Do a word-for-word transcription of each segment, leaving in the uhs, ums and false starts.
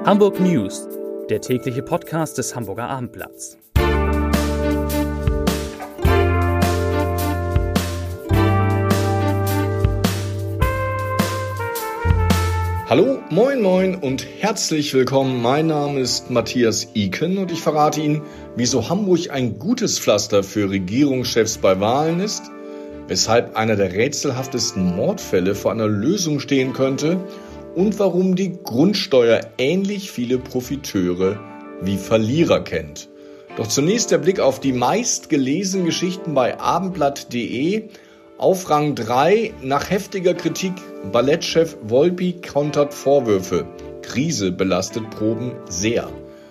Hamburg News, der tägliche Podcast des Hamburger Abendblatts. Hallo, moin moin und herzlich willkommen. Mein Name ist Matthias Iken und ich verrate Ihnen, wieso Hamburg ein gutes Pflaster für Regierungschefs bei Wahlen ist, weshalb einer der rätselhaftesten Mordfälle vor einer Lösung stehen könnte und warum die Grundsteuer ähnlich viele Profiteure wie Verlierer kennt. Doch zunächst der Blick auf die meistgelesenen Geschichten bei abendblatt punkt de. Auf Rang drei, nach heftiger Kritik, Ballettchef Volpi kontert Vorwürfe. Krise belastet Proben sehr.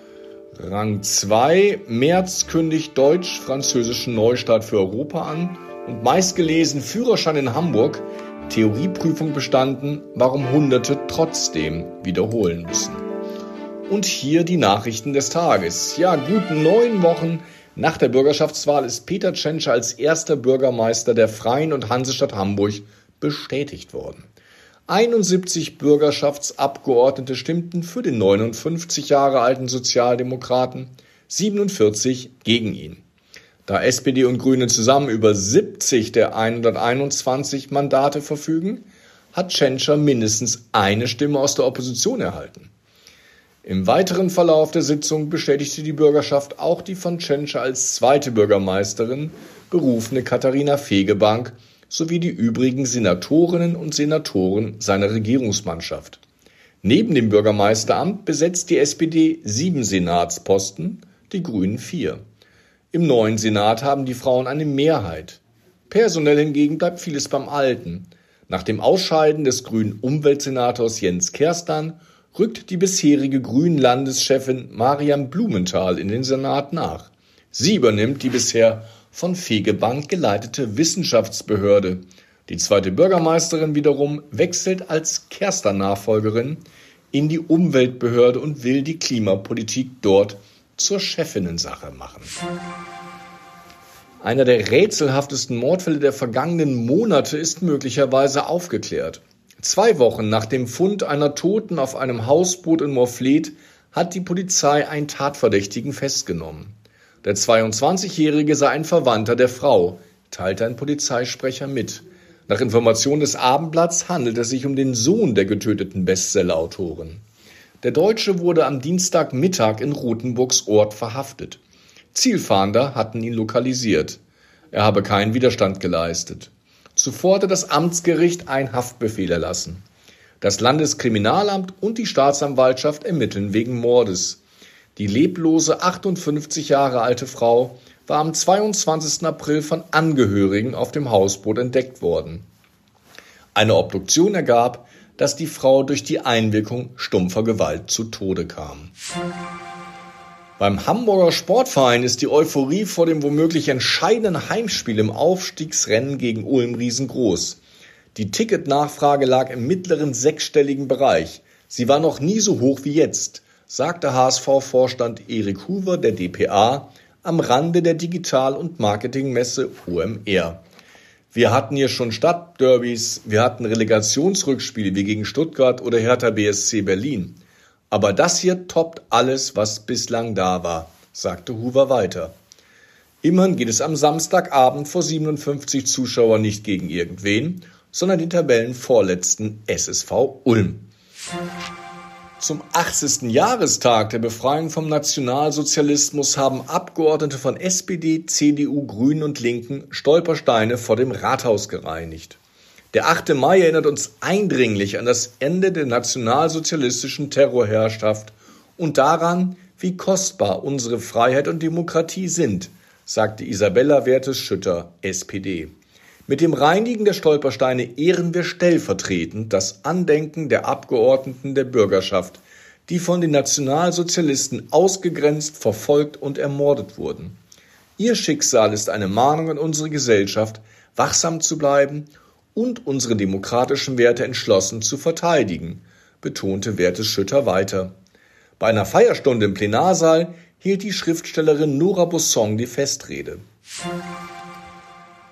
Rang zwei, Merz kündigt deutsch-französischen Neustart für Europa an. Und meistgelesen, Führerschein in Hamburg, Theorieprüfung bestanden, warum Hunderte trotzdem wiederholen müssen. Und hier die Nachrichten des Tages. Ja, gut neun Wochen nach der Bürgerschaftswahl ist Peter Tschentscher als erster Bürgermeister der Freien und Hansestadt Hamburg bestätigt worden. einundsiebzig Bürgerschaftsabgeordnete stimmten für den neunundfünfzig Jahre alten Sozialdemokraten, siebenundvierzig gegen ihn. Da S P D und Grüne zusammen über siebzig der hunderteinundzwanzig Mandate verfügen, hat Tschentscher mindestens eine Stimme aus der Opposition erhalten. Im weiteren Verlauf der Sitzung bestätigte die Bürgerschaft auch die von Tschentscher als zweite Bürgermeisterin berufene Katharina Fegebank sowie die übrigen Senatorinnen und Senatoren seiner Regierungsmannschaft. Neben dem Bürgermeisteramt besetzt die S P D sieben Senatsposten, die Grünen vier. Im neuen Senat haben die Frauen eine Mehrheit. Personell hingegen bleibt vieles beim Alten. Nach dem Ausscheiden des grünen Umweltsenators Jens Kerstan rückt die bisherige Grünen-Landeschefin Mariam Blumenthal in den Senat nach. Sie übernimmt die bisher von Fegebank geleitete Wissenschaftsbehörde. Die zweite Bürgermeisterin wiederum wechselt als Kerstan-Nachfolgerin in die Umweltbehörde und will die Klimapolitik dort zur Chefinnensache machen. Einer der rätselhaftesten Mordfälle der vergangenen Monate ist möglicherweise aufgeklärt. Zwei Wochen nach dem Fund einer Toten auf einem Hausboot in Morfleet hat die Polizei einen Tatverdächtigen festgenommen. Der zweiundzwanzigjährige sei ein Verwandter der Frau, teilte ein Polizeisprecher mit. Nach Informationen des Abendblatts handelt es sich um den Sohn der getöteten Bestsellerautorin. Der Deutsche wurde am Dienstagmittag in Rothenburgs Ort verhaftet. Zielfahnder hatten ihn lokalisiert. Er habe keinen Widerstand geleistet. Zuvor hatte das Amtsgericht einen Haftbefehl erlassen. Das Landeskriminalamt und die Staatsanwaltschaft ermitteln wegen Mordes. Die leblose achtundfünfzig Jahre alte Frau war am zweiundzwanzigsten April von Angehörigen auf dem Hausboot entdeckt worden. Eine Obduktion ergab, dass die Frau durch die Einwirkung stumpfer Gewalt zu Tode kam. Beim Hamburger Sportverein ist die Euphorie vor dem womöglich entscheidenden Heimspiel im Aufstiegsrennen gegen Ulm riesengroß. Die Ticketnachfrage lag im mittleren sechsstelligen Bereich. Sie war noch nie so hoch wie jetzt, sagte H S V-Vorstand Erik Huber der D P A am Rande der Digital- und Marketingmesse O M R. Wir hatten hier schon Stadtderbys, wir hatten Relegationsrückspiele wie gegen Stuttgart oder Hertha B S C Berlin. Aber das hier toppt alles, was bislang da war, sagte Huber weiter. Immerhin geht es am Samstagabend vor siebenundfünfzig Zuschauern nicht gegen irgendwen, sondern den Tabellenvorletzten S S V Ulm. Zum achtzigsten Jahrestag der Befreiung vom Nationalsozialismus haben Abgeordnete von S P D, C D U, Grünen und Linken Stolpersteine vor dem Rathaus gereinigt. Der achte Mai erinnert uns eindringlich an das Ende der nationalsozialistischen Terrorherrschaft und daran, wie kostbar unsere Freiheit und Demokratie sind, sagte Isabella Wertes-Schütter, S P D. Mit dem Reinigen der Stolpersteine ehren wir stellvertretend das Andenken der Abgeordneten der Bürgerschaft, die von den Nationalsozialisten ausgegrenzt, verfolgt und ermordet wurden. Ihr Schicksal ist eine Mahnung an unsere Gesellschaft, wachsam zu bleiben und unsere demokratischen Werte entschlossen zu verteidigen, betonte Wertes-Schütter weiter. Bei einer Feierstunde im Plenarsaal hielt die Schriftstellerin Nora Bossong die Festrede.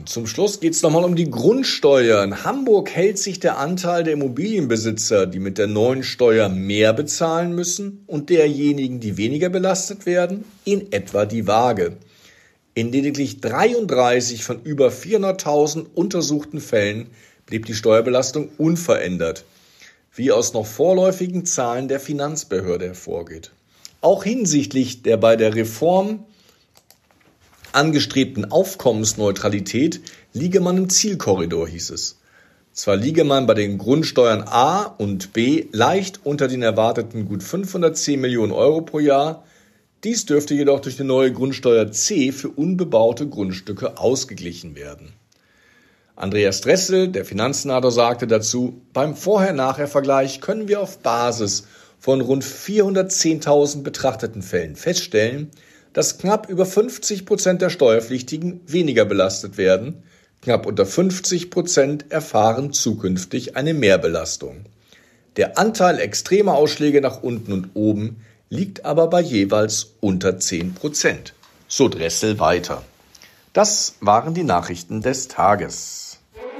Zum Schluss geht es nochmal um die Grundsteuer. In Hamburg hält sich der Anteil der Immobilienbesitzer, die mit der neuen Steuer mehr bezahlen müssen, und derjenigen, die weniger belastet werden, in etwa die Waage. In lediglich dreiunddreißig von über vierhunderttausend untersuchten Fällen blieb die Steuerbelastung unverändert, wie aus noch vorläufigen Zahlen der Finanzbehörde hervorgeht. Auch hinsichtlich der bei der Reform angestrebten Aufkommensneutralität liege man im Zielkorridor, hieß es. Zwar liege man bei den Grundsteuern A und B leicht unter den erwarteten gut fünfhundertzehn Millionen Euro pro Jahr, dies dürfte jedoch durch die neue Grundsteuer C für unbebaute Grundstücke ausgeglichen werden. Andreas Dressel, der Finanzsenator, sagte dazu, beim Vorher-Nachher-Vergleich können wir auf Basis von rund vierhundertzehntausend betrachteten Fällen feststellen, dass knapp über fünfzig Prozent der Steuerpflichtigen weniger belastet werden, knapp unter fünfzig Prozent erfahren zukünftig eine Mehrbelastung. Der Anteil extremer Ausschläge nach unten und oben liegt aber bei jeweils unter zehn Prozent. So Dressel weiter. Das waren die Nachrichten des Tages.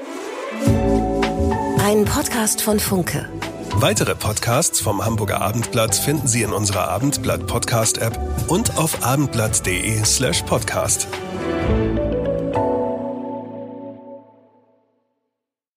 Ein Podcast von Funke. Weitere Podcasts vom Hamburger Abendblatt finden Sie in unserer Abendblatt-Podcast-App und auf abendblatt punkt de slash podcast.